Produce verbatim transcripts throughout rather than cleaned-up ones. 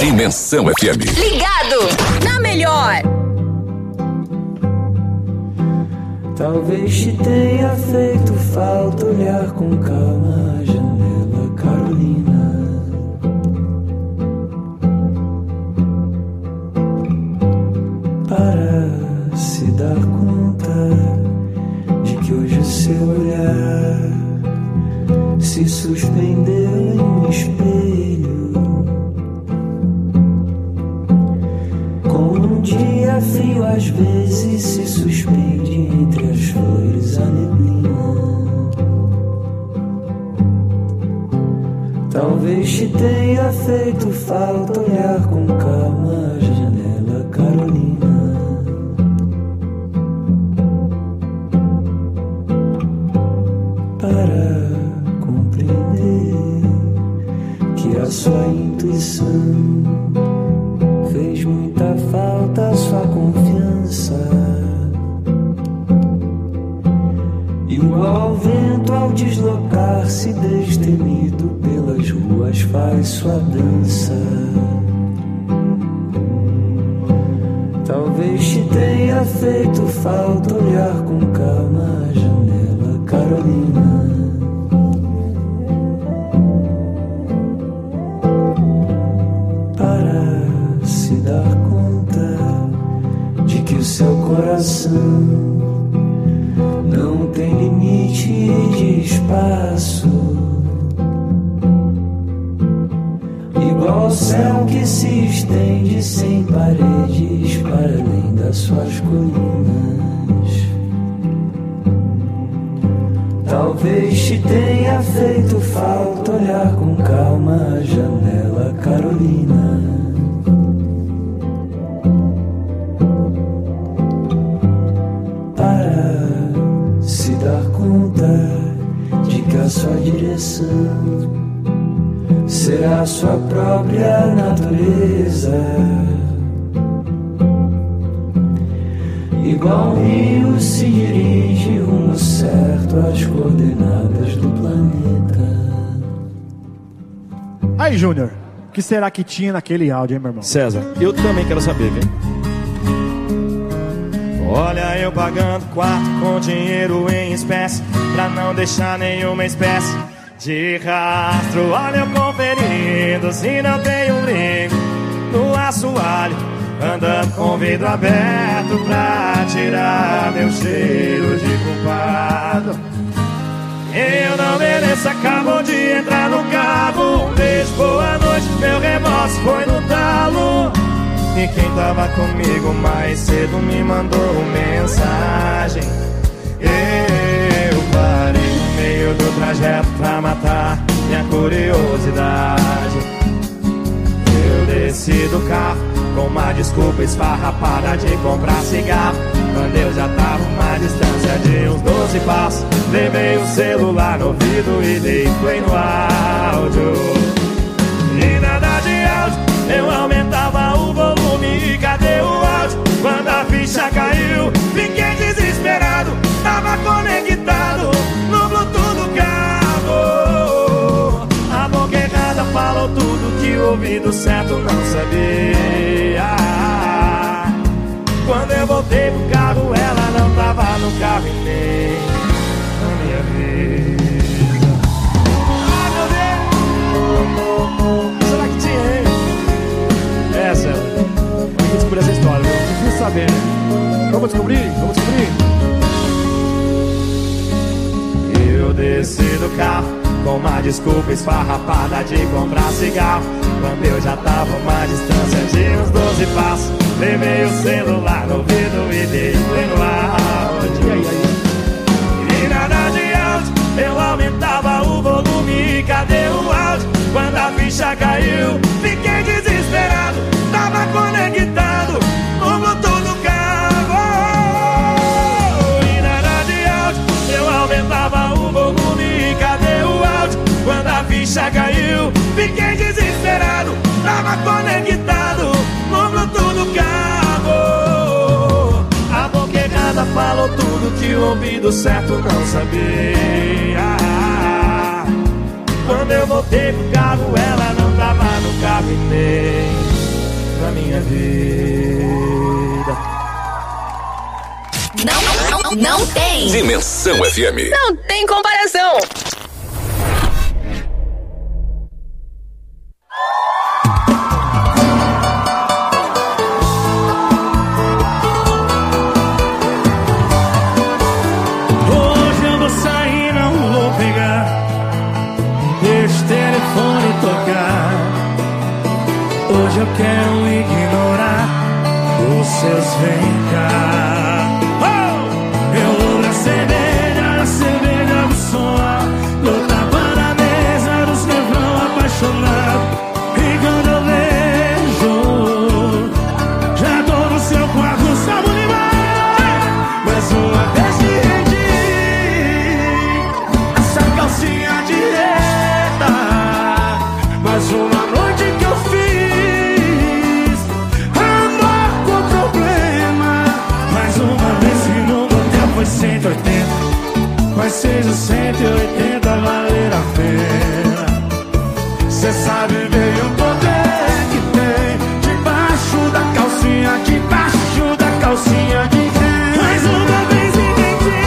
Dimensão F M. Ligado na melhor. Talvez te tenha feito falta olhar com calma a janela, Carolina. Para se dar conta de que hoje o seu olhar se suspendeu em um espelho, como um dia frio às vezes se suspende entre as flores a neblina. Talvez te tenha feito falta olhar com calma a janela, Carolina. Para compreender que a sua intuição fez muita falta, a sua confiança. Igual ao vento ao deslocar-se destemido pelas ruas faz sua dança. Talvez te tenha feito falta olhar com calma a janela, Carolina. Para se dar conta de que o seu coração não tem limite de espaço, igual ao céu que se estende sem paredes para além das suas colinas. Talvez te tenha feito falta olhar com calma a janela, Carolina. A sua direção será a sua própria natureza, igual um rio se dirige rumo certo às coordenadas do planeta. Aí, Júnior, o que será que tinha naquele áudio, hein, meu irmão? César, eu também quero saber, viu? Olha eu pagando quarto com dinheiro em espécie, pra não deixar nenhuma espécie de rastro. Olha eu conferindo se não tem um brinco no assoalho, andando com vidro aberto pra tirar meu cheiro de culpado. Eu não mereço, acabou de entrar no carro. Um beijo, boa noite, meu remorso foi no talo. E quem tava comigo mais cedo me mandou mensagem. Eu parei no meio do trajeto pra matar minha curiosidade. Eu desci do carro com uma desculpa esfarrapada de comprar cigarro, quando eu já tava uma distância de uns doze passos. Levei o celular no ouvido e dei play no áudio. E nada de áudio, eu aumentava o volume e cadê o áudio? Quando a ficha caiu, fiquei desesperado. Tava conectado no Bluetooth do carro. A boca errada falou tudo que o ouvido certo não sabia. Quando eu voltei pro carro, ela não tava no carro e nem na minha vida. Ai, meu Deus! Será que tinha, hein? É, César, eu tenho que descobrir essa história, viu? Difícil saber, né? Vamos descobrir? Vamos descobrir? Eu desci do carro com uma desculpa esfarrapada de comprar cigarro, quando eu já tava uma distância de uns doze passos. Levei o celular no ouvido e dei play no áudio. E nada de áudio, eu aumentava o volume e cadê o áudio? Quando a ficha caiu, fiquei desesperado. Tava conectado no Bluetooth do carro. E nada de áudio, eu aumentava o volume e cadê o áudio? Quando a ficha caiu, fiquei desesperado. Tava conectado no Bluetooth do carro. A boca errada falou tudo que o ouvido certo não sabia. Quando eu voltei pro carro, ela não tava no carro e nem da minha vida. Não, não, não tem. Dimensão F M. Não tem comparação. Hoje eu vou sair, não vou pegar esse telefone tocar. Hoje eu quero ignorar os seus vem cá. Oh! Eu vou na cerveja, na cerveja do som, no tapa na mesa dos refrão apaixonado. E quando eu vejo, já tô no seu quarto, sabe limar. Mais uma vez te rendi, essa calcinha de reta. Mais uma noite que eu fiz amor com problema. Mais uma vez que no motel foi cento e oitenta, mas seja cento e oitenta valer a pena. Cê sabe bem o poder que tem debaixo da calcinha, debaixo da calcinha de quem? Mais uma vez entendi,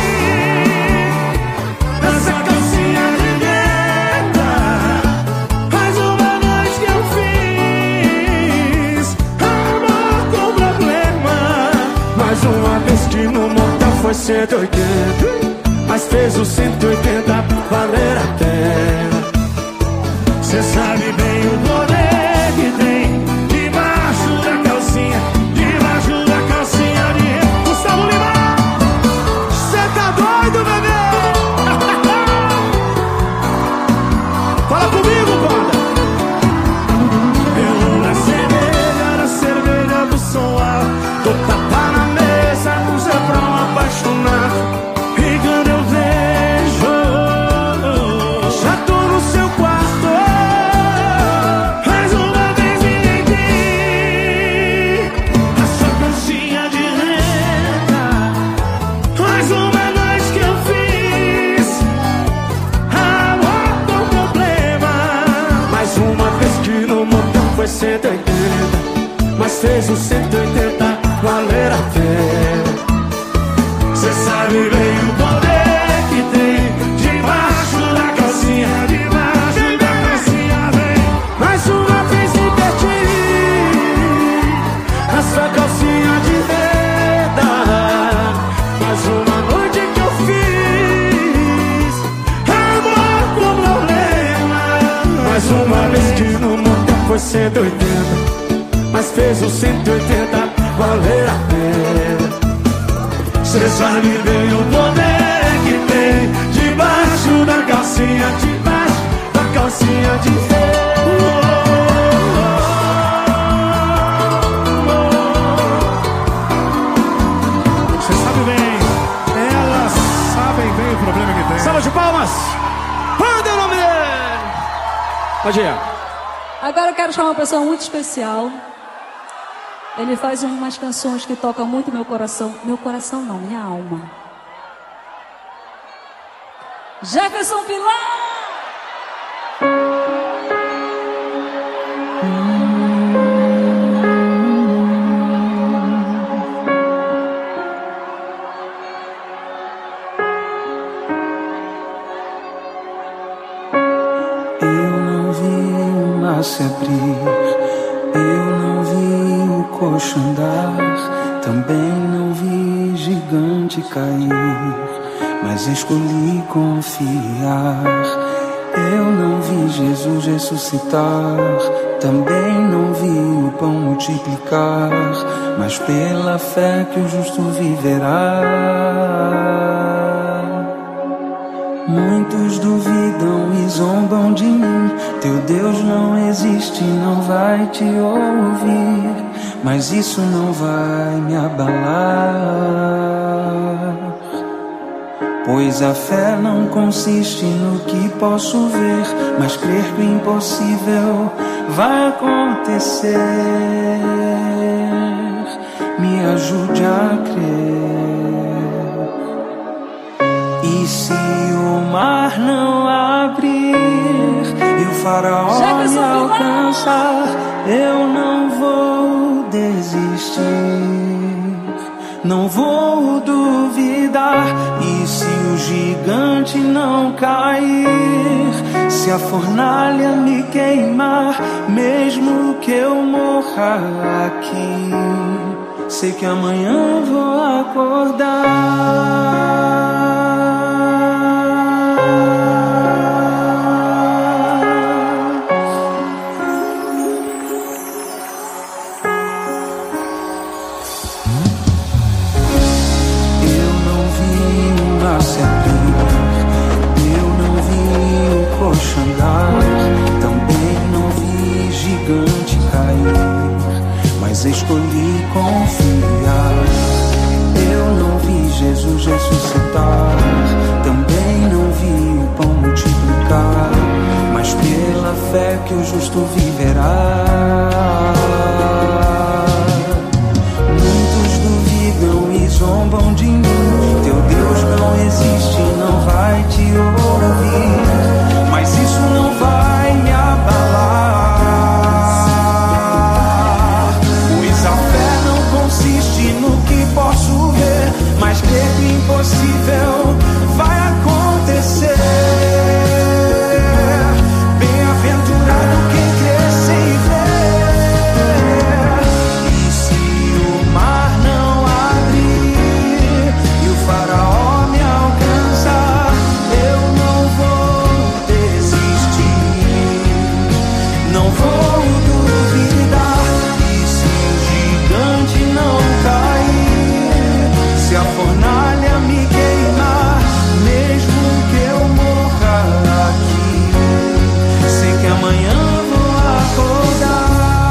essa calcinha de reta. Mais uma noite que eu fiz amor com problema. Mais uma vez que no motel foi cento e oitenta, mas fez o cento e oitenta valer a pena. Cê sabe bem o poder que tem debaixo da calcinha, debaixo da calcinha de reta. Gustavo Lima, cê tá doido, bebê? Fala comigo, banda. Eu na cerveja, na cerveja do som alto, tô tapa na mesa, no refrão apaixonado. E quando eu vejo, já tô no seu quarto. Mais uma vez entendi, a sua calcinha de reta. Mais uma noite que eu fiz amor com problema. Mais uma vez que no motel foi cento e oitenta, mas fez o cento e oitenta valer a pena. Cê sabe bem o poder que tem debaixo da calcinha, debaixo da calcinha, vem. Mais uma vez me perdi, a sua calcinha de reta. Mais uma noite que eu fiz amor com problema. Mais uma vez que no motel foi cento e oitenta, mas fez o cento e oitenta valer a pena. Cê sabe bem o poder que tem debaixo da calcinha, debaixo da calcinha de ferro. Cê sabe bem, elas sabem bem o problema que tem. Salva de palmas! Manda o nome dele! Pode ir. Agora eu quero chamar uma pessoa muito especial. Ele faz umas canções que tocam muito meu coração. Meu coração não, minha alma. Jefferson Pilar! Eu não vi o mar se abrir, eu não vi o coxo andar, também não vi gigante cair, mas escolhi confiar. Eu não vi Jesus ressuscitar, também não vi o pão multiplicar, mas pela fé que o justo viverá. Muitos duvidam e zombam de mim. Teu Deus não existe, não vai te ouvir, mas isso não vai me abalar, pois a fé não consiste no que posso ver, mas crer que o impossível vai acontecer. Me ajude a crer. E se o mar não abrir e o faraó me alcançar, eu não vou não vou duvidar. E se o gigante não cair, se a fornalha me queimar, mesmo que eu morra aqui, sei que amanhã vou acordar. Mas escolhi confiar. Eu não vi Jesus ressuscitar, também não vi o pão multiplicar, mas pela fé que o justo viverá. Muitos duvidam e zombam de mim. Teu Deus não existe, não vai te ouvir, mas isso não vai me abalar. No que posso ver, mas crer que o impossível vai acontecer. Bem-aventurado quem crê sem ver. E se o mar não abrir e o faraó me alcançar, eu não vou desistir, não vou duvidar. E se o gigante não cair, se a fornalha me queimar, mesmo que eu morra aqui, sei que amanhã vou acordar.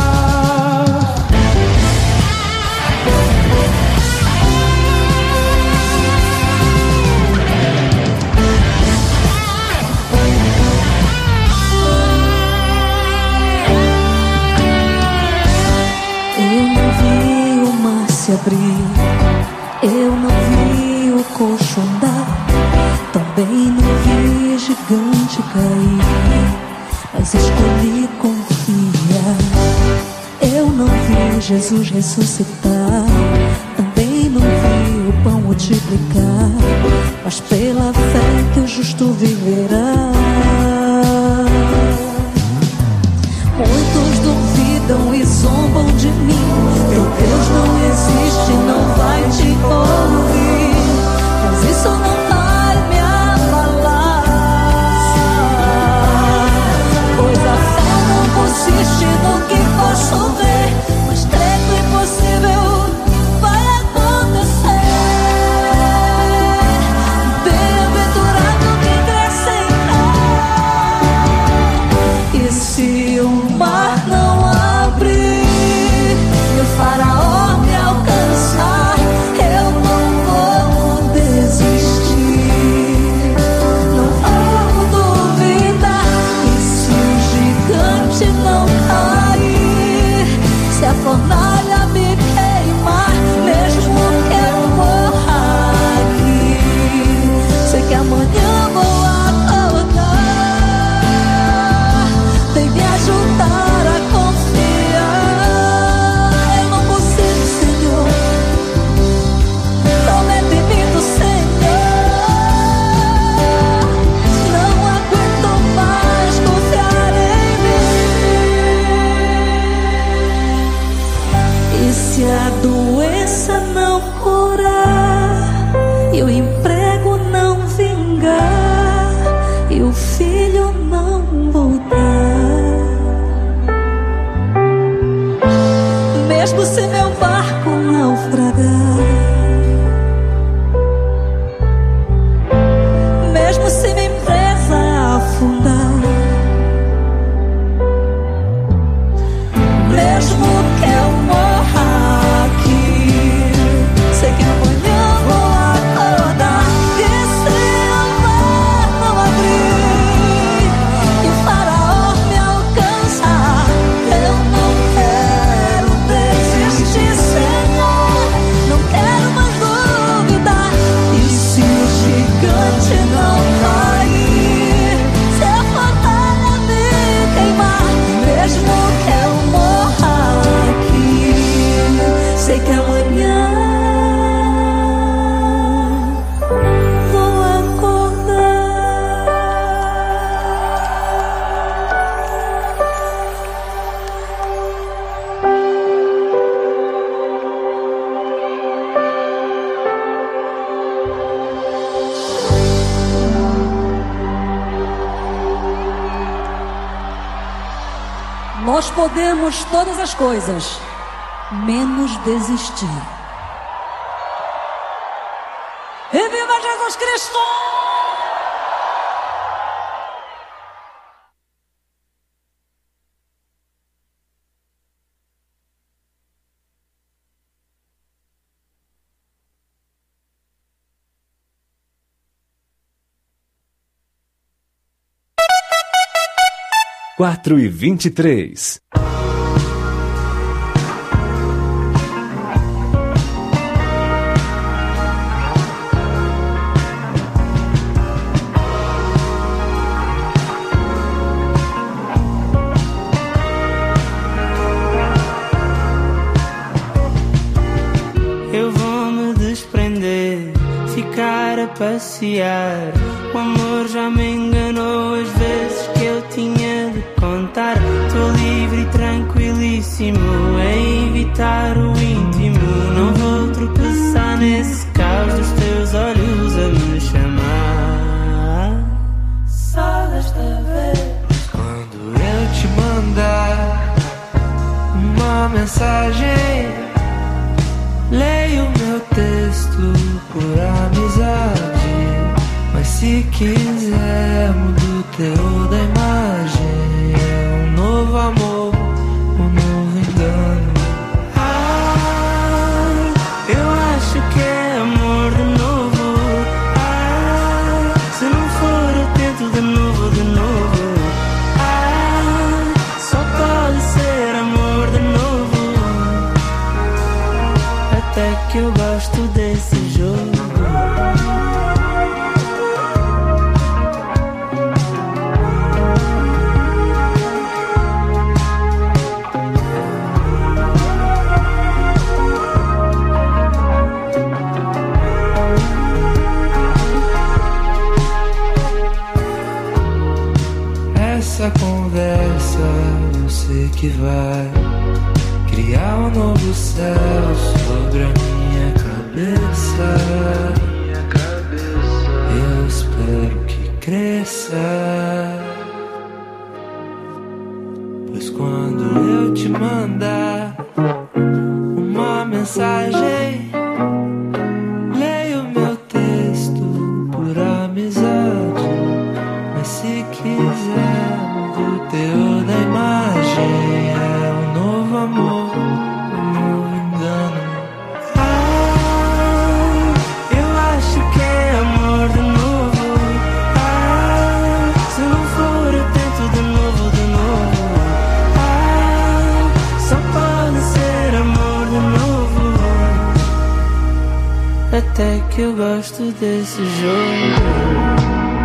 Eu não vi o mar se abrir, eu não vi o coxo andar, também não vi gigante cair, mas escolhi confiar. Eu não vi Jesus ressuscitar, também não vi o pão multiplicar, mas pela fé que o justo viverá. Muitos duvidam e zombam de mim. Teu Deus não existe, não vai te ouvir, mas isso não vai me abalar. Pois a fé não consiste no que posso ver, mas crer que o impossível vai acontecer. Bem-aventurado quem crê sem crer. E se o mar não abrir e o faraó me alcançar, eu não vou desistir, não vou duvidar. E se o gigante não cair, se a fornalha me queimar, mesmo que eu morra aqui, sei que amanhã vou acordar. Vem me ajudar a confiar. Eu não consigo, Senhor, promete em mim do Senhor. Não aguento mais confiar em mim. E se a doença não curar, e o emprego não vingar, e o filho não voltar, mesmo se meu barco naufragar, mesmo se minha empresa afundar, mesmo que eu morra aqui, sei que amanhã vou acordar. E se o mar não abrir e o faraó Nós podemos todas as coisas, menos desistir. E viva Jesus Cristo! quatro e vinte e três. Eu vou me desprender, ficar a passear. O amor já me enganou as vezes que eu tinha de contar. Tô livre e tranquilíssimo a evitar o íntimo. Não vou tropeçar nesse caos dos teus olhos a me chamar. Só desta vez, quando eu te mandar uma mensagem, leio meu texto por amizade. Mas se quiser, mudo o teor da imagem. É um novo amor, um novo engano. Ah, eu acho que é amor de novo. Ah, se não for eu tento de novo, de novo. Ah, só pode ser amor de novo. Até que eu gosto desse jogo. Essa conversa eu sei que vai criar um novo céu sobre a minha cabeça. Eu espero que cresça, pois quando eu te mandar uma mensagem, leio meu texto por amizade. Mas se quiser, do teor da imagem. É um novo amor, um novo engano. Ah, eu acho que é amor de novo. Ah, se não for eu tento de novo, de novo. Ah, só pode ser amor de novo. Até que eu gosto desse jogo.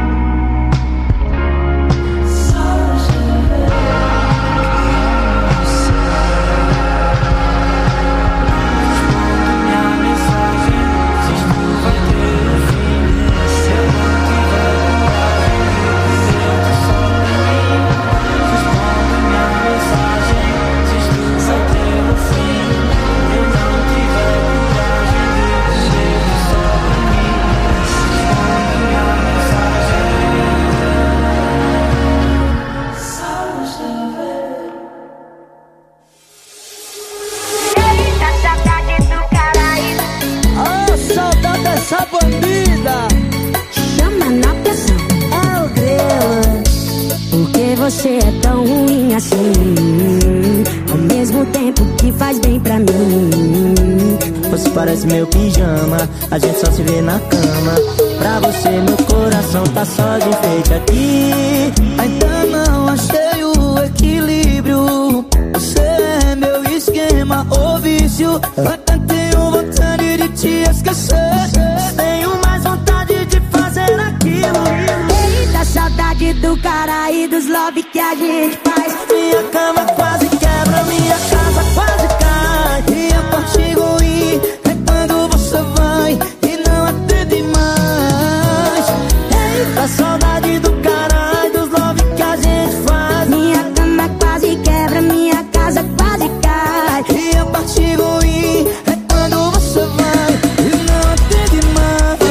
Você é tão ruim assim, ao mesmo tempo que faz bem pra mim. Você parece meu pijama, a gente só se vê na cama. Pra você meu coração tá só de enfeite aqui. Ainda não achei o equilíbrio. Você é meu esquema ou vício. Até tenho vontade de te esquecer. Tenho mais vontade de fazer aquilo. Eita, saudade do cara e dos love que a gente faz. Minha cama quase quebra, minha casa quase cai. E a parte ruim é quando você vai e não atende mais. Eita, saudade do cara e dos love que a gente faz. Minha cama quase quebra, minha casa quase cai. E a parte ruim é quando você vai e não atende mais.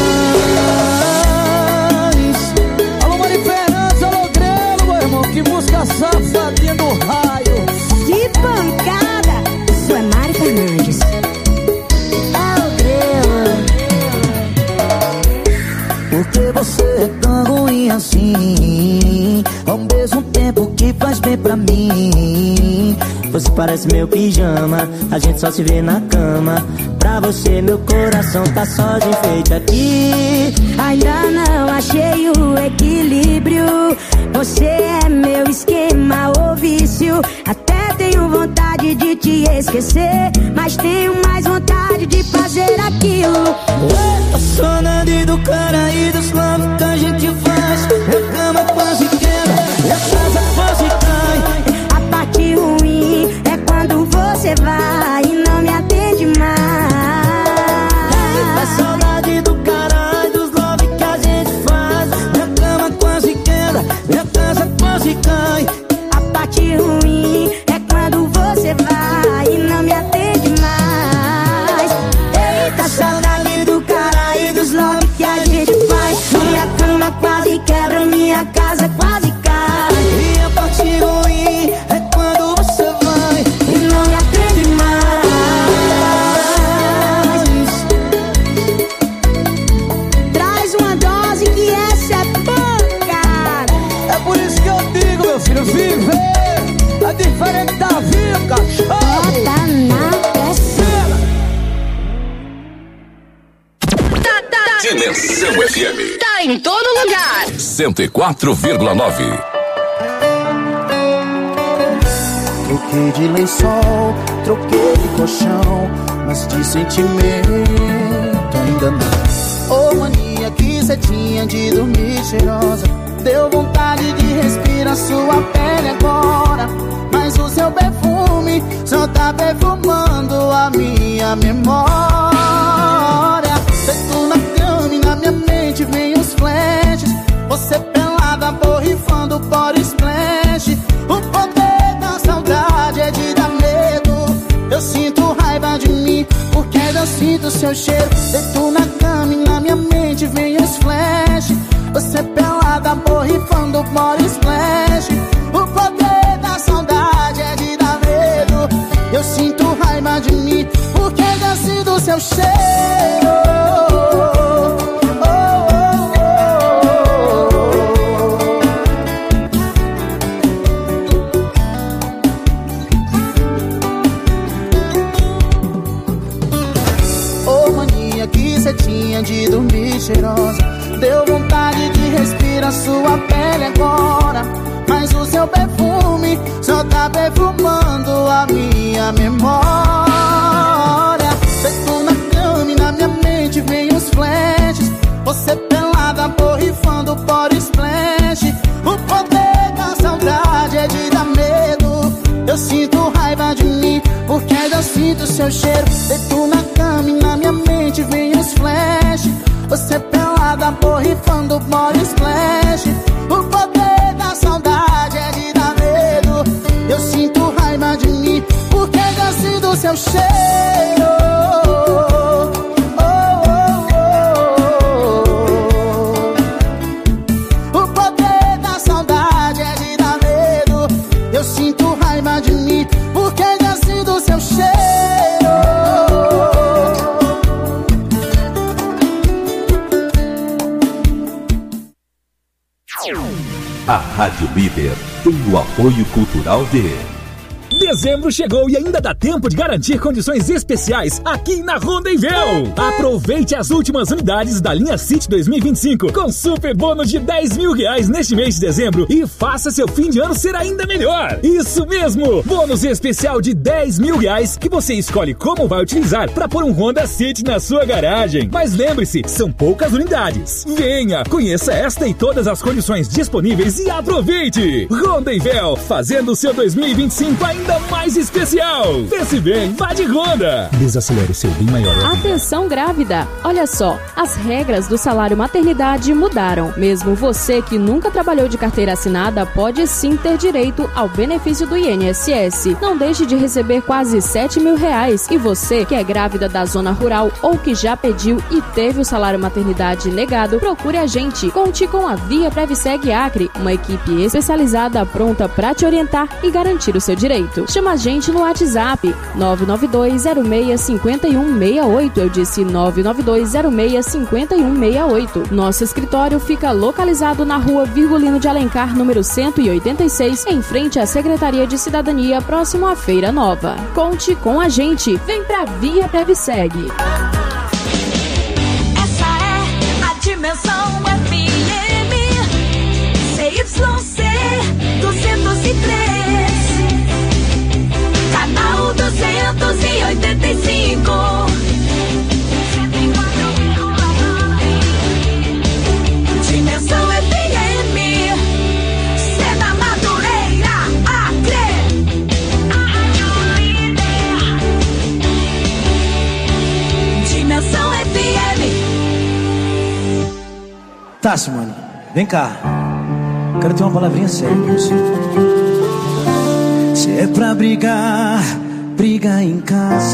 Alô, Mari Fernandes, alô, Grelo, meu irmão. Que música safadinha do raio. mim, ao mesmo tempo que faz bem pra mim. Você parece meu pijama, a gente só se vê na cama. Pra você meu coração tá só de enfeite aqui. Ainda não achei o equilíbrio. Você é meu esquema ou vício. Até tenho vontade de te esquecer, mas tenho mais vontade de fazer aquilo. Passou na vida do cara e dos love que a gente faz. Minha cama quase quebra, minha casa quase cai. A parte ruim é quando você vai e não me atende mais. A saudade do cara e dos love que a gente faz. Minha cama quase quebra, minha casa quase cai. A parte ruim é quando você vai e não me atende mais. Eita, saudade do cara e dos love que a gente faz. Minha cama quase quebra, minha casa quase cai. E a parte ruim é quando você vai e não me atende mais. Traz uma dose que essa é pancada. É por isso que eu digo, meu filho, viver é diferente da vida, cachorro. Bota na pressão. Tá, tá. Dimensão F M. Tá em todo lugar. cento e quatro vírgula nove. Troquei de lençol, troquei de colchão, mas de sentimento ainda não. Ô mania que cê tinha de dormir cheirosa, deu vontade de respirar sua pele agora. Mas o seu perfume só tá perfumando a minha memória. Deito na cama e na minha mente vem os flashes. Você pelada, borrifando body splash. O poder da saudade é de dar medo. Eu sinto raiva de mim, porque eu sinto seu cheiro. Deito na cama e na minha mente vem os flashes. Você pelada, borrifando body splash. O poder da saudade é de dar medo. Eu sinto raiva de mim, porque eu sinto seu cheiro. De dormir cheirosa, deu vontade de respirar sua pele agora. Mas o seu perfume só tá perfumando a minha memória. Deito na cama e na minha mente vem os flashes. Você pelada, borrifando body splash. O poder da saudade é de dar medo. Eu sinto raiva de mim, porque eu sinto seu cheiro. Deito na cama e na minha mente vem os flash. Você pelada, borrifando body splash. O poder da saudade é de dar medo. Eu sinto raiva de mim, porque eu sinto seu cheiro. O poder da saudade é de dar medo. Eu sinto raiva de mim, porque eu sinto seu cheiro. A Rádio Líder tem o apoio cultural de... Dezembro chegou e ainda dá tempo de garantir condições especiais aqui na Rondonvel. Aproveite as últimas unidades da linha City dois mil e vinte e cinco com super bônus de dez mil reais neste mês de dezembro e faça seu fim de ano ser ainda melhor. Isso mesmo, bônus especial de dez mil reais que você escolhe como vai utilizar para pôr um Honda City na sua garagem. Mas lembre-se, são poucas unidades. Venha, conheça esta e todas as condições disponíveis e aproveite. Rondonvel, fazendo o seu dois mil e vinte e cinco ainda mais especial. Pense bem, vá de Honda. Desacelere o seu bem maior. Atenção grávida, olha só, as regras do salário maternidade mudaram. Mesmo você que nunca trabalhou de carteira assinada pode sim ter direito ao benefício do I N S S. Não deixe de receber quase sete mil reais. E você que é grávida da zona rural ou que já pediu e teve o salário maternidade negado, procure a gente. Conte com a Via Previseg Acre, uma equipe especializada pronta para te orientar e garantir o seu direito. Chama a gente no WhatsApp nove nove dois zero seis cinco um seis oito. Eu disse nove nove dois zero seis cinco um seis oito. Nosso escritório fica localizado na rua Virgulino de Alencar, número cento e oitenta e seis, em frente à Secretaria de Cidadania, próximo à Feira Nova. Conte com a gente. Vem pra Via Previseg. Essa é a Dimensão F M C Y C duzentos e três, canal duzentos e oitenta e cinco. Dimensão F M, Sena Madureira, Acre. Dimensão F M. Tá, Simone, vem cá. Quero ter uma palavrinha séria com você. Se é pra brigar, briga em casa.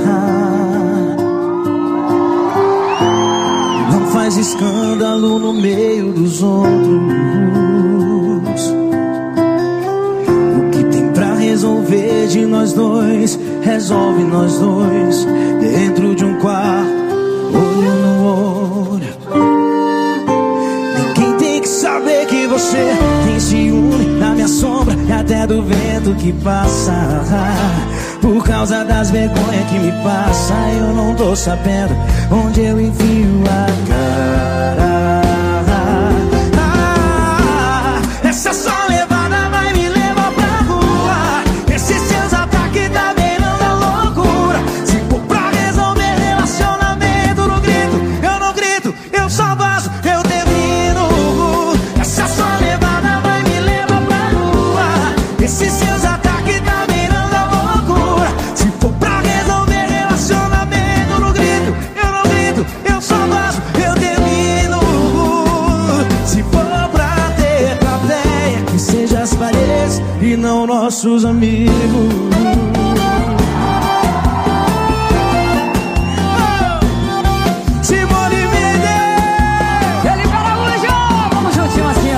Não faz escândalo no meio dos outros. O que tem pra resolver de nós dois, resolve nós dois, dentro de um quarto, olho no olho. Ninguém tem que saber que você tem ciúme da minha sombra e até do vento que passa. Por causa das vergonhas que me passa, eu não tô sabendo onde eu enfio a cara. Ah, essa só levada vai me levar pra rua. Esses seus ataques tá beirando a loucura. Se for pra resolver relacionamento, no grito, eu não grito, eu só vazo, eu termino. Essa só levada vai me levar pra rua. Esses seus ataques tá beirando a loucura. Se for pra resolver relacionamento, no grito, eu não grito, eu só vazo, eu termino. Se for pra ter plateia, que seja as paredes e não nossos amigos. Simone Mendes, Felipe Araújo, vamos juntinho assim,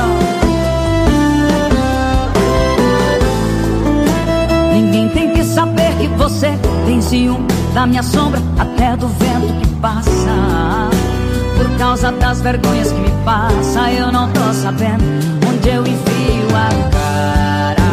ó. Ninguém tem que saber que você tem ciúme da minha sombra, até do vento que passa. Por causa das vergonhas que me passa, eu não tô sabendo onde eu enfio a cara.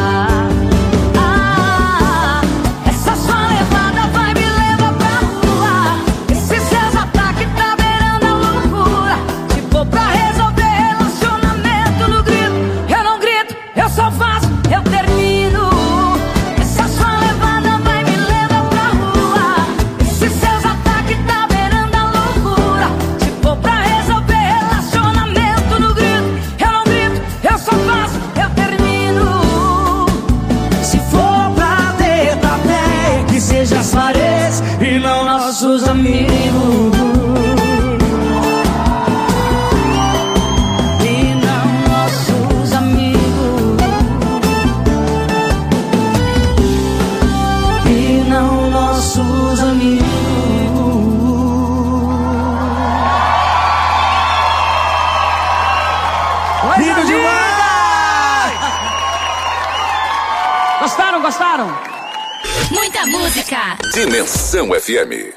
Ah, essa sua levada vai me levar pra rua. Esses seus ataques tá beirando a loucura. Se for pra resolver relacionamento, no grito, eu não grito, eu só faço, eu termino. Essa sua levada vai me levar pra rua. Esses seus ataques tá beirando a loucura. Se for pra resolver relacionamento, no grito, eu não grito, eu só faço, eu termino. se for pra ter plateia, que seja as paredes e não nossos amigos. E não nossos amigos. E não nossos amigos. Lindo demais! Gostaram, gostaram? Muita música. Dimensão F M.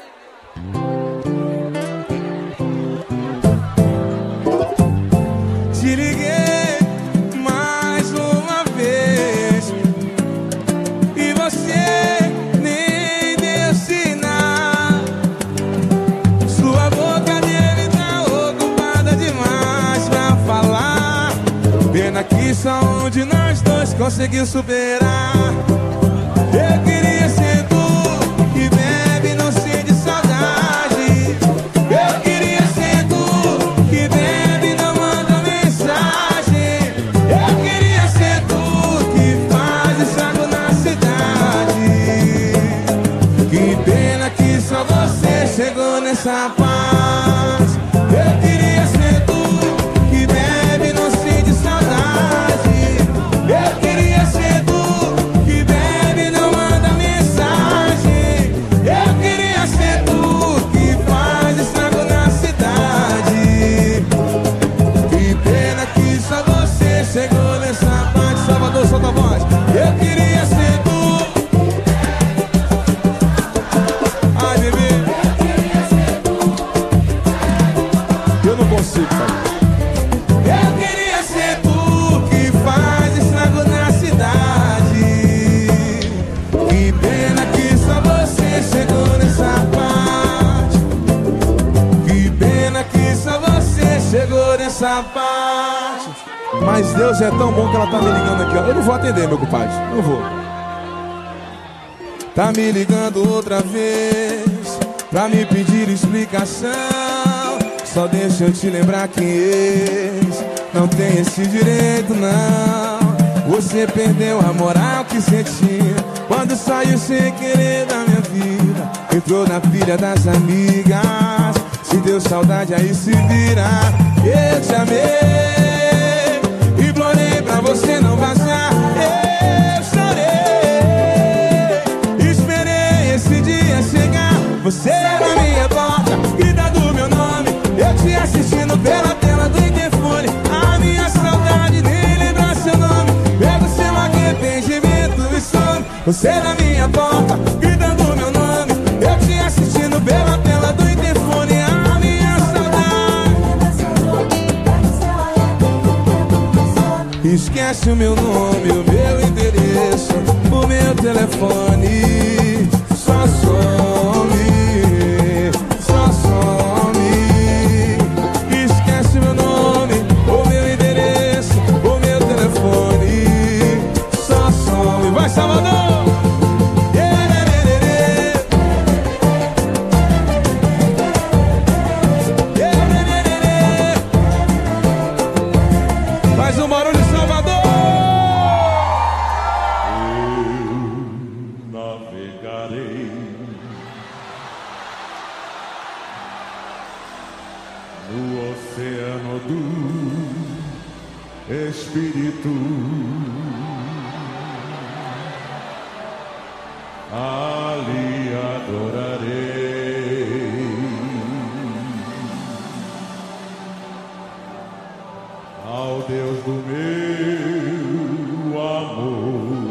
Te liguei mais uma vez e você nem deu sinal. Sua boca dele tá ocupada demais pra falar. Pena que só um de nós dois conseguiu superar. Eu queria ser tu que bebe e não sente saudade. Eu queria ser tu que bebe e não manda mensagem. Eu queria ser tu que faz estrago na cidade. Que pena que só você chegou nessa paz. Eu queria ser tu que bebe e não sente saudade. Eu queria ser tu que bebe e não manda mensagem. Eu queria ser tu que faz estrago na cidade. Que pena que só você chegou nessa parte. Salvador, solta a voz. Eu queria ser tu Mas Deus é tão bom que ela tá me ligando aqui, ó. Eu não vou atender, meu compadre, não vou. Tá me ligando outra vez pra me pedir explicação. Só deixa eu te lembrar que ex não tem esse direito, não. Você perdeu a moral que sentia quando saiu sem querer da minha vida. Entrou na pilha das amigas. Se deu saudade aí se vira. Eu te amei, implorei pra você não vazar. Eu chorei, esperei esse dia chegar. Você na minha porta, grita do meu nome. Eu te assistindo pela tela do interfone. A minha saudade nem lembra seu nome. Pego seu arrependimento e some. Você na minha porta, gritando meu nome. Eu te assistindo pela tela do interfone. A minha saudade. Esquece o meu nome, o meu endereço, o meu telefone. Só some, só some. Esquece meu nome, o meu endereço, o meu telefone. Só some. Vai, Salvador! Faz um barulho, Salvador! Eu navegarei no oceano do Espírito. Ali adorarei ao Deus do meu amor.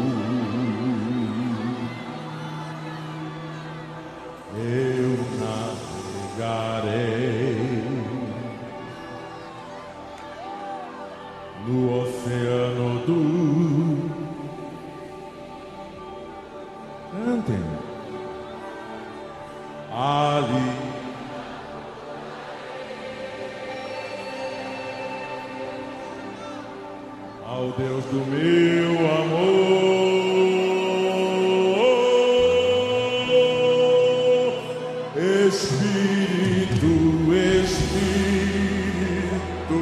Eu navegarei no oceano do... Cantem. Ali ao Deus do meu amor. Espírito, Espírito,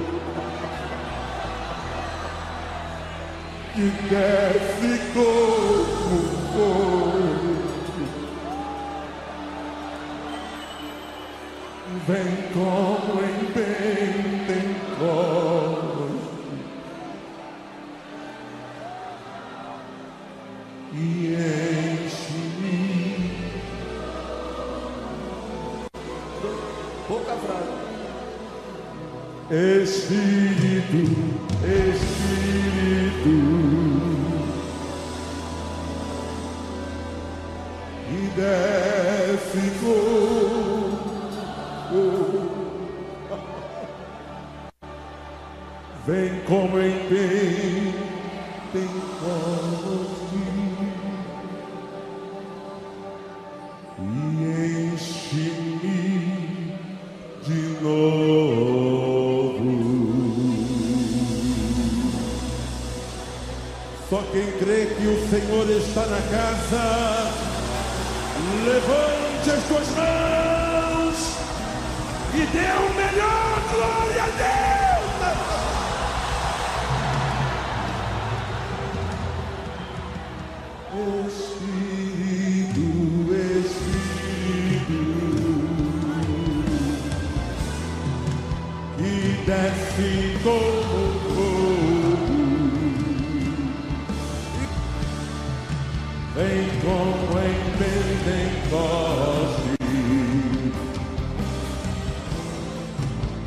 que desce como fogo, vem como em Pentecostes e enche-me. Pouca frase. Espírito, Espírito, e desce como, vem como em Pentecostes e enche-me de novo. Só quem crê que o Senhor está na casa, levante as tuas mãos e dê o melhor glória a Deus. Espírito, Espírito, que desce como fogo, vem como em Pentecostes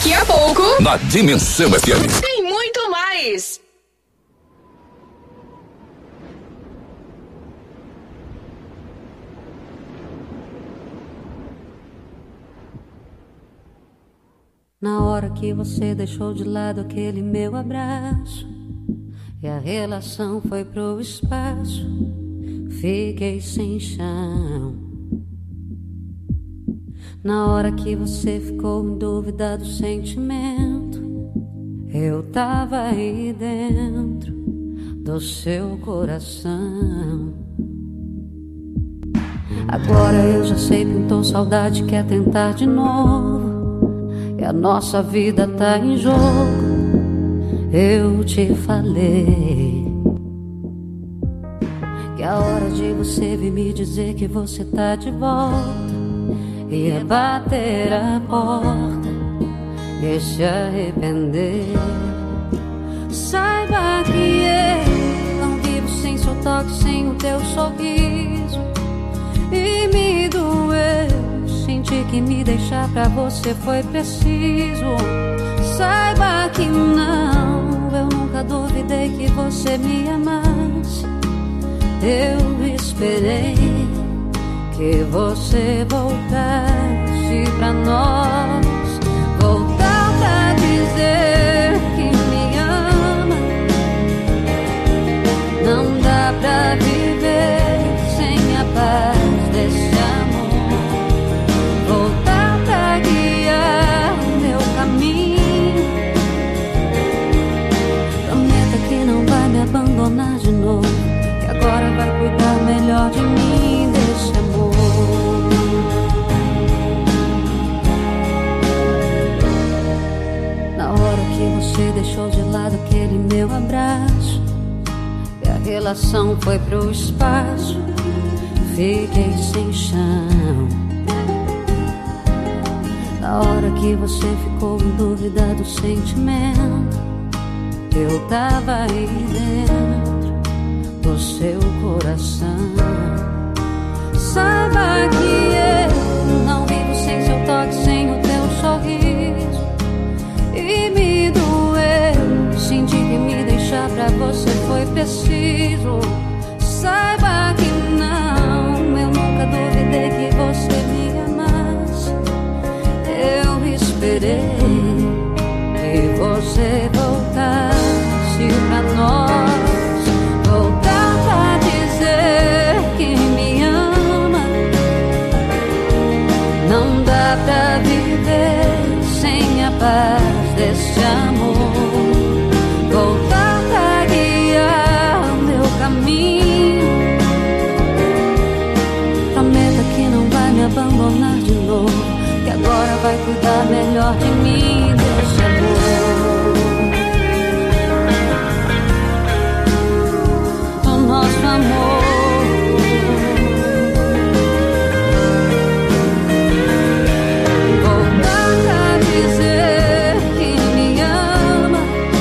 Daqui a pouco, na Dimensão F M. Tem muito mais. Na hora que você deixou de lado aquele meu abraço e a relação foi pro espaço, fiquei sem chão. Na hora que você ficou em dúvida do sentimento, eu tava aí dentro do seu coração. Agora eu já sei, pintou saudade, quer tentar de novo. E a nossa vida tá em jogo. Eu te falei que a hora de você vir me dizer que você tá de volta ia bater a porta e se arrepender. Saiba que eu não vivo sem seu toque, sem o teu sorriso. E me doeu sentir que me deixar pra você foi preciso. Saiba que não, eu nunca duvidei que você me amasse. Eu esperei que você voltasse pra nós. Voltar pra dizer que me ama. Não dá pra viver sem a paz desse amor. Voltar pra guiar o meu caminho. Prometa que não vai me abandonar de novo, que agora vai cuidar melhor de mim, desse amor. Na hora que você deixou de lado aquele meu abraço e a relação foi pro espaço, fiquei sem chão. Na hora que você ficou em dúvida do sentimento, eu tava aí dentro do seu coração. Saiba que eu não vivo sem seu toque, sem o teu sorriso. E me doeu sentir que me deixar pra você foi preciso. Saiba que não, eu nunca duvidei que você me amasse. Eu esperei que você voltasse pra nós. Voltar pra dizer que me ama. Não dá pra viver sem a paz desse amor. Voltar pra guiar o meu caminho. Prometa que não vai me abandonar de novo, que agora vai cuidar melhor de mim, desse amor. O nosso amor. Voltar pra dizer que me ama.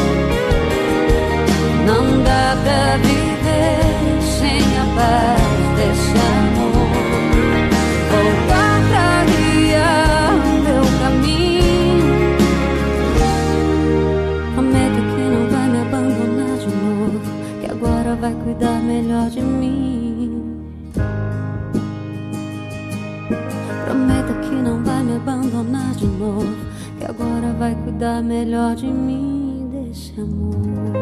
Não dá pra viver sem a paz desse amor. Voltar pra guiar o meu caminho. Prometa que não vai me abandonar de novo, que agora vai cuidar melhor de mim. Prometa que não vai me abandonar de novo, que agora vai cuidar melhor de mim, desse amor.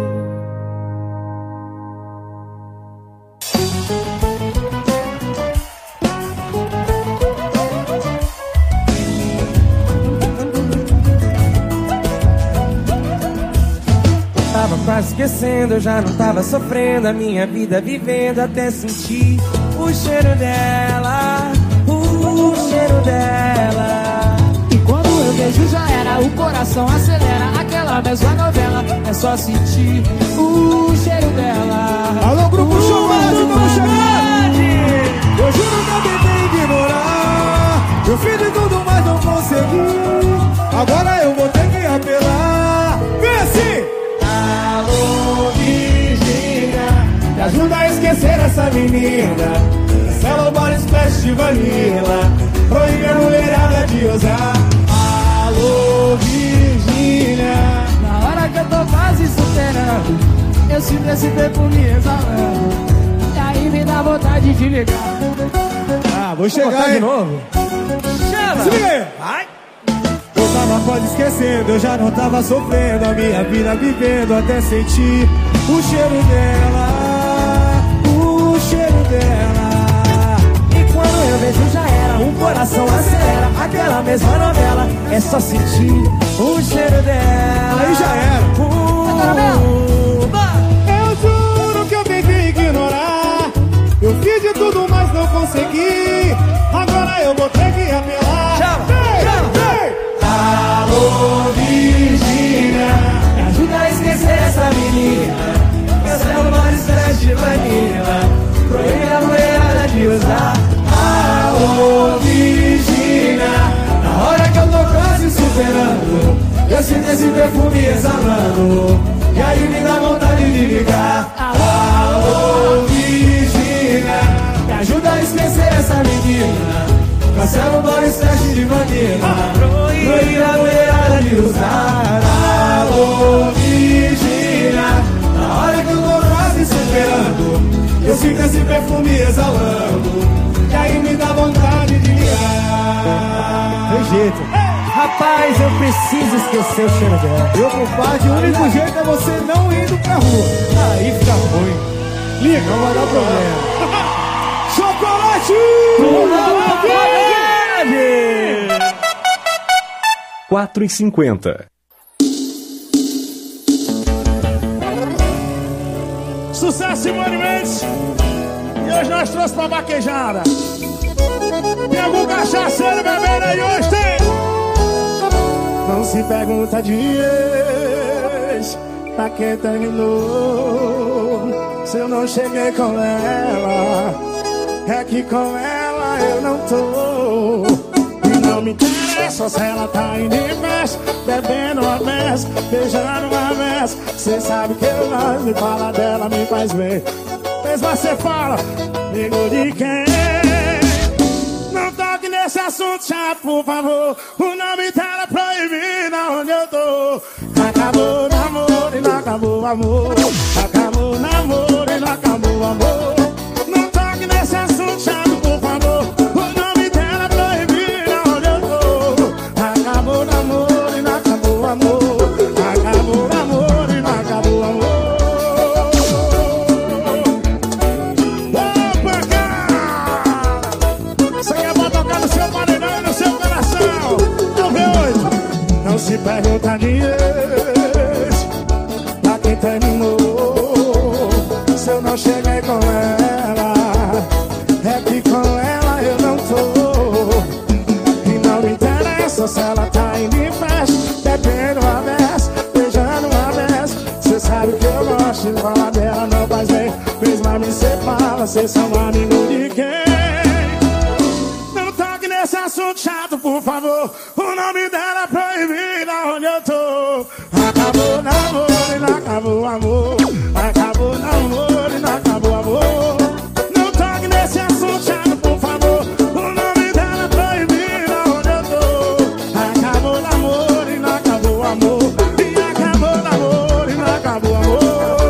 Tava quase esquecendo, eu já não tava sofrendo a minha vida vivendo, até sentir o cheiro dela, o cheiro dela. E quando eu vejo já era, o coração acelera, aquela mesma novela, é só sentir o cheiro dela. Alô, grupo Showmate, vamos chegar! Eu juro que eu tentei ignorar, eu fiz de tudo, mas não consegui. Agora eu vou ter que apelar. Vem assim! Alô, Virgínia, me ajuda a esquecer essa menina. Essa body splash de vanilla, proíbe a mulherada de usar. Alô, Virgínia, que eu tô quase superando, eu sinto esse perfume exalando, e aí me dá vontade de ligar. Ah, vou chegar aí. De novo. Se liga aí. Vai. Eu tava quase esquecendo, eu já não tava sofrendo, a minha vida vivendo até sentir o cheiro dela, o cheiro dela. E quando eu vejo já era, o coração acelera, aquela mesma novela, é só sentir o cheiro dela. Aí já era. Uh, eu juro que eu tentei ignorar, eu fiz de tudo, mas não consegui. Agora eu vou ter que apelar. Chama, vem, chama. vem. Alô, Virgínia, me ajuda a esquecer essa menina. Cancela o mais estresse de vanilla, proíbe a mulherada de usar. Alô, Virgínia, na hora que eu tô quase superando, eu sinto esse perfume exalando, e aí me dá vontade de ligar. Alô, Virgínia, me ajuda a esquecer essa menina. Cancela o Boris Teste de vanilla, proíbe a mulherada de usar. Alô, Virgínia, na hora que eu tô quase superando, eu sinto esse perfume exalando, e aí me dá vontade de ligar. Tem jeito. Rapaz, eu preciso esquecer o cheiro dela. Meu compadre, o único jeito é você não indo pra rua. Aí fica ruim. Liga, não vai dar problema. Chocolate! quatro e cinquenta. Sucesso, Simone Mendes! E hoje nós trouxemos pra vaquejada. Tem algum cachaceiro bebendo aí hoje? Tem! Não se pergunta de ex, pra quem terminou. Se eu não cheguei com ela, é que com ela eu não tô. E não me interessa se ela tá indo em festa, bebendo uma mesa, beijando uma mesa. Cê sabe que eu gosto, me fala dela, me faz bem. Mas você fala, amigo de quem? Não toque nesse assunto chato, por favor. O nome dela é proibido onde eu tô. Acabou o namoro e não acabou o amor. Acabou o namoro e não acabou o amor. Não toque nesse assunto chato, por favor. O nome dela é proibido onde eu tô. Acabou o namoro e não acabou o amor. Acabou o namoro e não acabou o amor. Não se pergunta de ex, pra quem terminou. Se eu não cheguei com ela, é que com ela eu não tô. E não me interessa se ela tá indo em festa, bebendo uma vez, beijando uma vez. Cê sabe que eu gosto de falar dela, não faz bem. Mesmo a mim cê fala, cês são amigos de quem? Não toque nesse assunto chato, por favor. O nome dela é proibido onde eu tô. Acabou o namoro e não acabou o amor. Acabou o namoro e não acabou o amor. Não toque nesse assunto chato, por favor. O nome dela é proibido onde eu tô. Acabou o namoro e não acabou o amor. E acabou o namoro e não acabou o amor.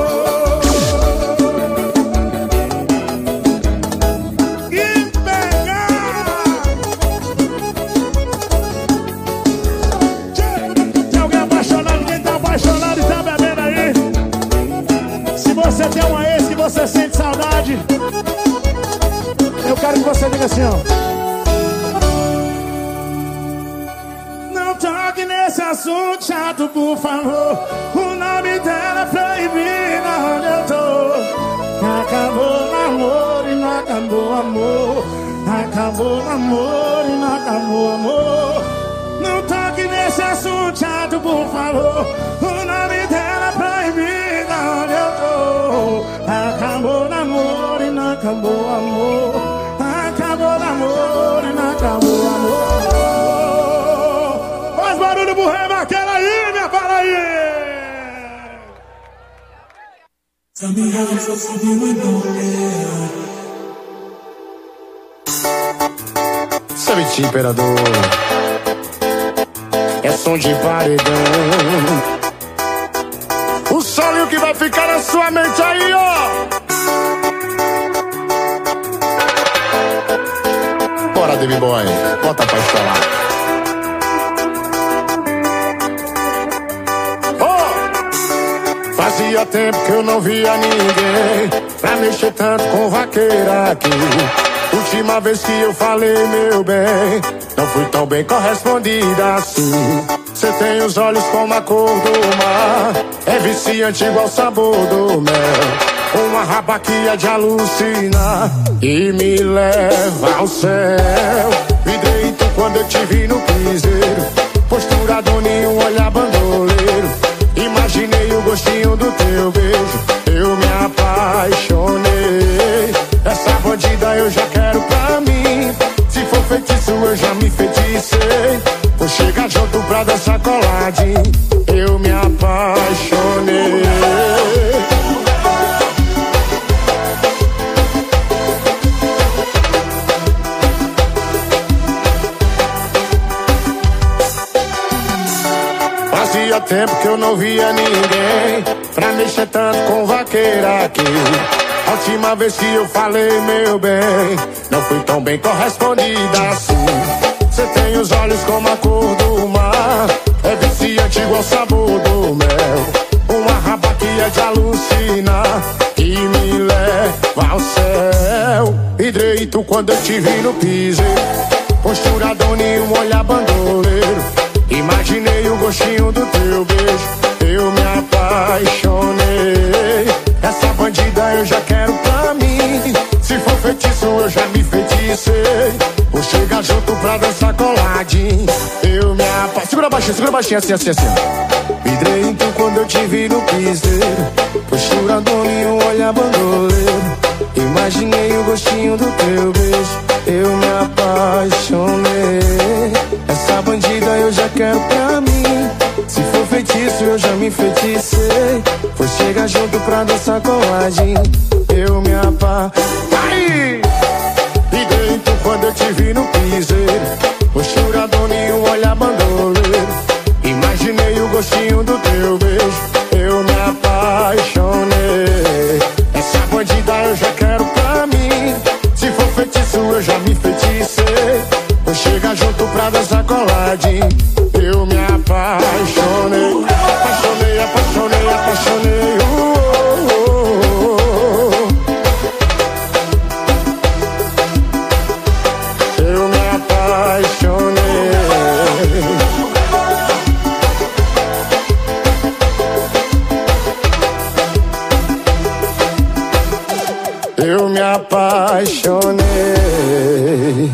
Que pegar! Tem alguém apaixonado? Quem tá apaixonado e tá bebendo aí? Se você tem uma ex que você sente saudade, eu quero que você diga assim, ó. Não toque nesse assunto chato, por favor. O nome dela é proibido onde eu tô. Acabou o namoro e não acabou o amor. Acabou o namoro e não acabou o amor. Não toque nesse assunto chato, por favor. O nome dela é proibido onde eu tô. Acabou o namoro e não acabou o amor. Acabou o namoro e não acabou o amor. Faz barulho pro rei Maquela aí, minha Paraíba. Sabe, imperador, é som de paredão. um solinho que vai ficar na sua mente aí, ó. Bora, David Boy, bota pra estourar. Oh! Fazia tempo que eu não via ninguém pra mexer tanto com vaqueira aqui. Última vez que eu falei, meu bem, não fui tão bem correspondida assim. Cê tem os olhos como a cor do mar, é viciante igual o sabor do mel. Uma raba que é de alucinar e me leva ao céu. Me deito quando eu te vi no piseiro, postura doninho, um olhar bandoleiro. Imaginei o gostinho do teu beijo, eu me apaixonei. Essa bandida eu já quero pra mim, se for feitiço eu já me feticei. Vou chegar junto pra dançar coladinho, eu me apaixonei. Fazia tempo que eu não via ninguém pra mexer tanto com vaqueira aqui. A última vez que eu falei, meu bem, não fui tão bem correspondida assim. Cê tem os olhos como a cor do mar, é viciante igual o sabor do mel. Uma raba que é de alucinar e me leva ao céu. E deito quando eu te vi no piseiro, postura doninho, um olhar bandoleiro. Imaginei o gostinho do teu beijo, eu me apaixonei. Essa bandida eu já quero pra mim, se for feitiço eu já me feticei. Vou chegar junto pra dançar coladinho, eu me apaixonei. Segura baixinho, segura baixinho, assim, assim, assim. Me deito quando eu te vi no piseiro, postura doninho, um olhar bandoleiro. Imaginei o gostinho do teu beijo, eu me apaixonei. Essa bandida eu já quero pra mim, se for feitiço eu já me feticei. Vou chegar junto pra dançar coladinho, eu me apaixonei. E deito quando eu te vi no piseiro, postura doninho, um olhar bandoleiro. Imaginei o gostinho do teu beijo, eu me apaixonei. Essa bandida eu já quero pra mim, se for feitiço eu já me feticei. Vou chegar junto pra dançar coladinho, eu me apaixonei. Apaixonei, apaixonei, apaixonei. Uh, uh, uh, uh. Eu me apaixonei. Eu me apaixonei.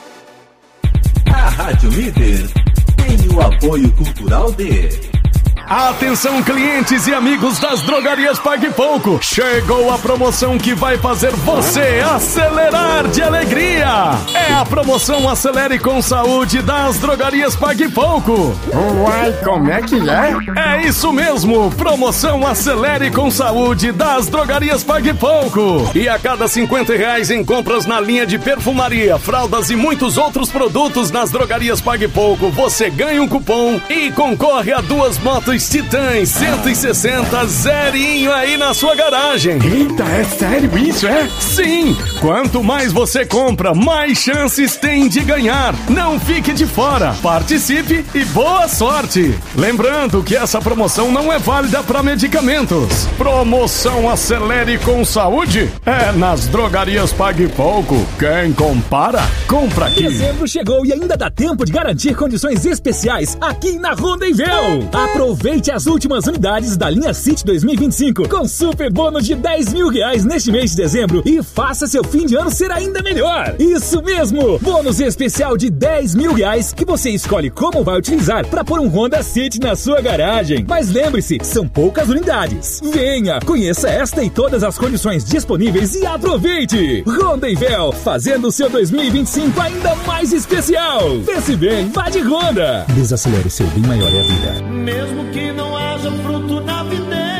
A Rádio Líder tem o apoio cultural de... Atenção, clientes e amigos das drogarias Pague Pouco. Chegou a promoção que vai fazer você acelerar de alegria. É a promoção Acelere com Saúde das drogarias Pague Pouco. Uai, como é que é? É isso mesmo, promoção Acelere com Saúde das drogarias Pague Pouco. E a cada cinquenta reais em compras na linha de perfumaria, fraldas e muitos outros produtos nas drogarias Pague Pouco, você ganha um cupom e concorre a duas motos Titãs cento e sessenta zerinho aí na sua garagem. Eita, é sério isso, é? Sim! Quanto mais você compra, mais chances tem de ganhar. Não fique de fora. Participe e boa sorte. Lembrando que essa promoção não é válida para medicamentos. Promoção Acelere com Saúde é nas drogarias Pague Pouco. Quem compara, compra aqui. Dezembro chegou e ainda dá tempo de garantir condições especiais aqui na Rondonville. Aproveite as últimas unidades da linha City dois mil e vinte e cinco com super bônus de dez mil reais neste mês de dezembro e faça seu fim de ano ser ainda melhor. Isso mesmo! Bônus especial de dez mil reais que você escolhe como vai utilizar para pôr um Honda City na sua garagem. Mas lembre-se, são poucas unidades. Venha, conheça esta e todas as condições disponíveis e aproveite! Rondonville, fazendo o seu dois mil e vinte e cinco ainda mais especial. Pense bem, vá de Honda. Desacelere, seu bem maior é a vida. Mesmo que não haja fruto na videira,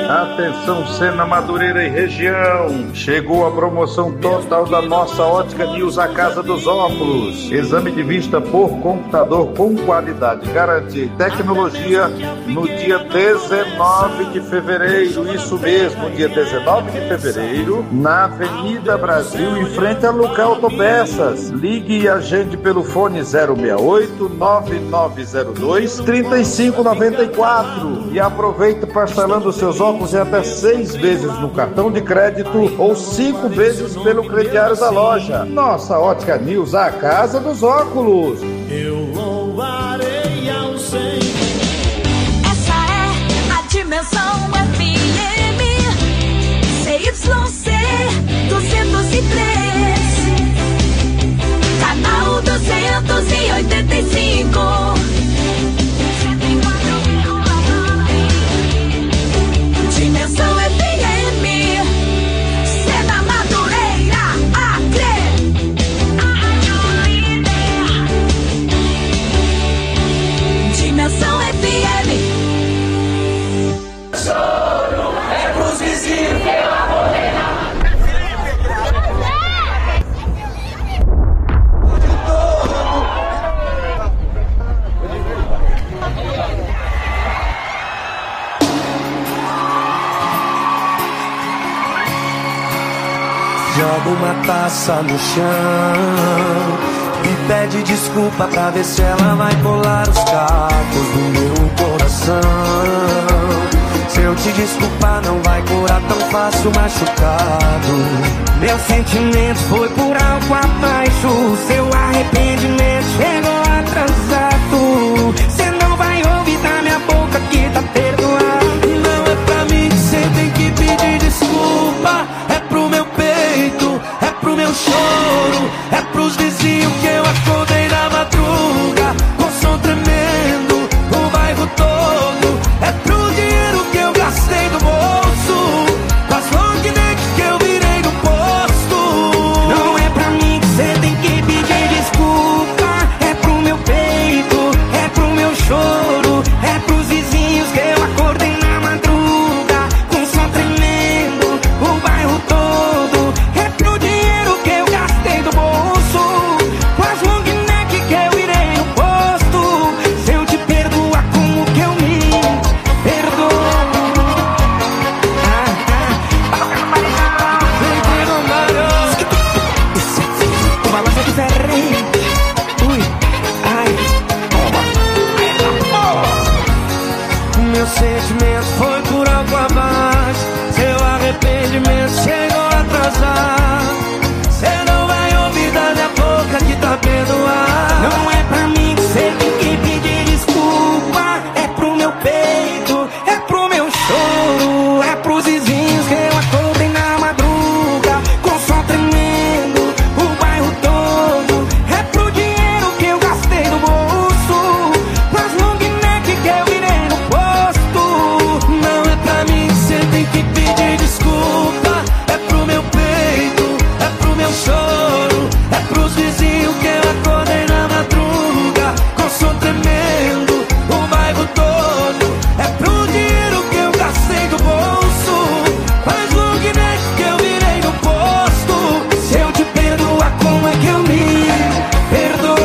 Atenção, Sena, Madureira e região. Chegou a promoção total da nossa Ótica News, a Casa dos Óculos. Exame de vista por computador com qualidade, garantia e tecnologia no dia dezenove de fevereiro. Isso mesmo, dia dezenove de fevereiro, na Avenida Brasil, em frente a Luca Autopeças. Ligue e agende pelo fone zero seis oito, nove nove zero dois, três cinco nove quatro e aproveite parcelando seus óculos em até seis vezes no cartão de crédito ou cinco vezes pelo crediário da loja. Nossa Ótica News, a Casa dos Óculos. Eu louvarei ao Senhor. Essa é a Dimensão F M C Y C duzentos e três, canal duzentos e oitenta e cinco. Dimensão F M, Sena, Madureira, Acre. Dimensão F M. Choro é pros vizinhos que eu abordei. Joga uma taça no chão e pede desculpa pra ver se ela vai colar os cacos do meu coração. Se eu te desculpar não vai curar tão fácil machucado. Meu sentimento foi por algo abaixo. Seu arrependimento chegou atrasado. Cê não vai ouvir da minha boca que tá perdoado. Não é pra mim que cê tem que pedir desculpa. É pro meu peito, é pro meu choro, é pros vizinhos que eu acordei na madruga com som tremendo, o bairro todo. É pro dinheiro que eu gastei do bolso, com as long neck que eu virei no posto. Não é pra mim que cê tem que pedir desculpa. É pro meu peito, é pro meu choro, é pros vizinhos que eu acordei na madruga com som tremendo, o bairro todo. É pro dinheiro que eu gastei do bolso, com as long neck que eu virei no posto. Se eu te perdoar, como que eu me perdoo? Ah, ah. Vem que não malhou. O balanço é diferente. Ui, ai, toma. Meu sentimento foi por algo abaixo. Seu arrependimento chegou atrasado. Cê não vai ouvir da minha boca que tá perdoado. Não é pra mim que cê tem que pedir desculpa. É pro meu peito, é pro meu choro, é pros vizinhos que eu acordei na madruga com som tremendo, o bairro todo. É pro dinheiro que eu gastei do bolso, com as long neck que eu virei no posto. Não é pra mim que cê tem que pedir desculpa. É pro meu peito, é pro meu choro, é pros vizinhos que eu acordei na madruga com som tremendo, o bairro todo. É pro dinheiro que eu gastei do bolso, faz long neck que eu virei no posto. Se eu te perdoar, como é que eu me perdoo?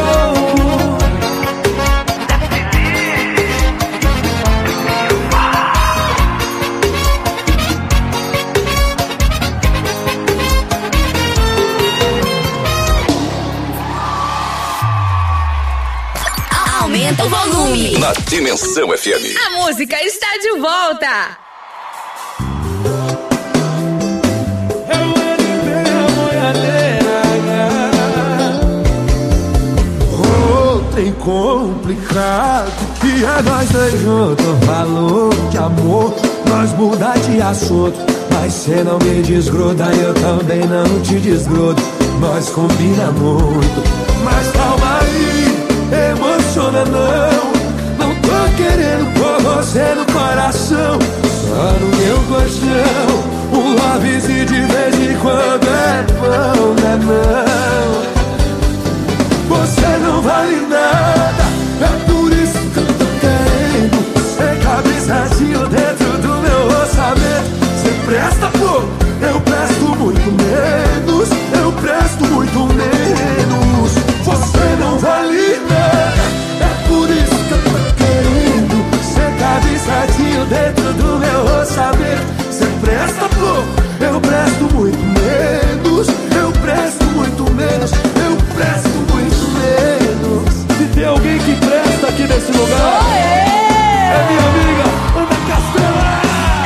Aumenta o volume. Na Dimensão F M. A música está de volta. Oh, trem complicado que é nós dois juntos. Falou de amor, nós mudar de assunto, mas cê não me desgruda, eu também não te desgrudo. Nós combina muito, mas calma aí, emociona não. Não tô querendo pôr você no coração, só no meu colchão. Um lovezinho de vez em quando é bom, né não? Você não vale nada, é por isso que eu tô querendo. Sem cabeçadinho dentro do meu orçamento. presta pouco, eu presto muito menos, eu presto muito menos. Você não vale nada, é por isso que eu tô querendo. Você tá certinho dentro do meu orçamento. Você presta pouco, eu presto muito menos, eu presto muito menos, eu presto muito menos. Se tem alguém que presta aqui nesse lugar, é minha amiga Ana Castela.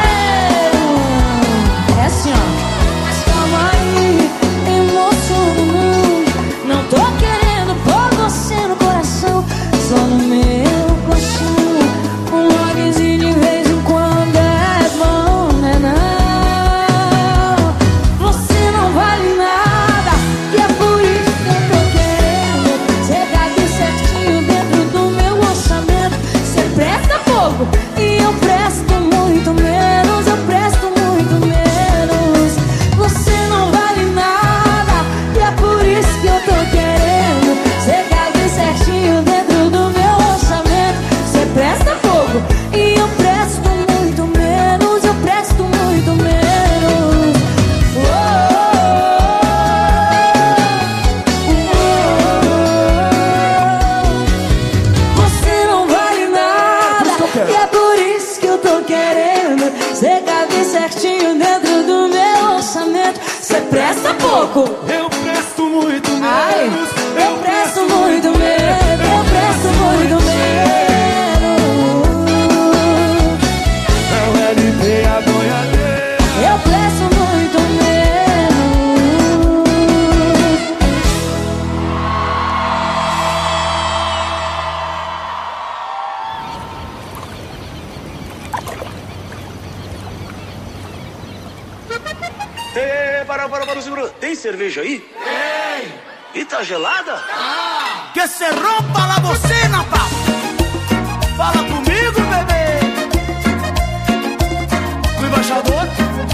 É assim, ó. Mas calma aí, emociono. Não tô querendo pôr você no coração, só no meu coração. Um logzinho de vez em quando é bom, né não? Você não vale nada, e é por isso que eu tô querendo. Você tá aqui certinho dentro do meu orçamento. Você presta pouco e eu presto muito menos, eu presto muito menos. Você não vale nada, e é por isso que eu tô querendo. Você tá aqui certinho dentro do meu orçamento. Você presta pouco e eu presto muito menos, eu presto muito menos. Você não vale nada, e é por isso que eu tô querendo. Você cabe certinho dentro do meu orçamento. Você presta pouco, eu presto muito menos. Ai, eu presto muito menos, eu presto muito menos. Não é de ter a boiadeira. Eu presto muito menos. Ei, para, para, para, segura. Tem cerveja aí? Tem. E tá gelada? Ah. Que se rompa la bocina, pá. Fala comigo, bebê. O embaixador.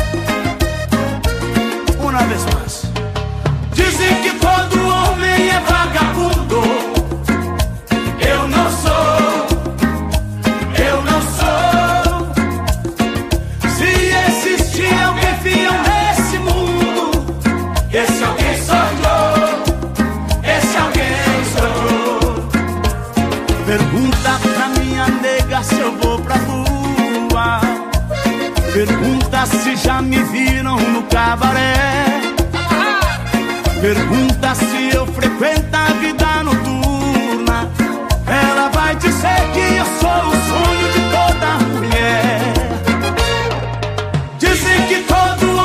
Uma vez mais. Dizem que todo homem é vagabundo. Eu não sou. Eu não sou. Se existir alguém fiel nesse mundo, esse alguém sou eu. Esse alguém sou eu. Pergunta pra minha nega se eu vou pra rua. Pergunta se já me viram no cabaré. Pergunta se eu frequento a vida noturna. Ela vai dizer que eu sou o sonho de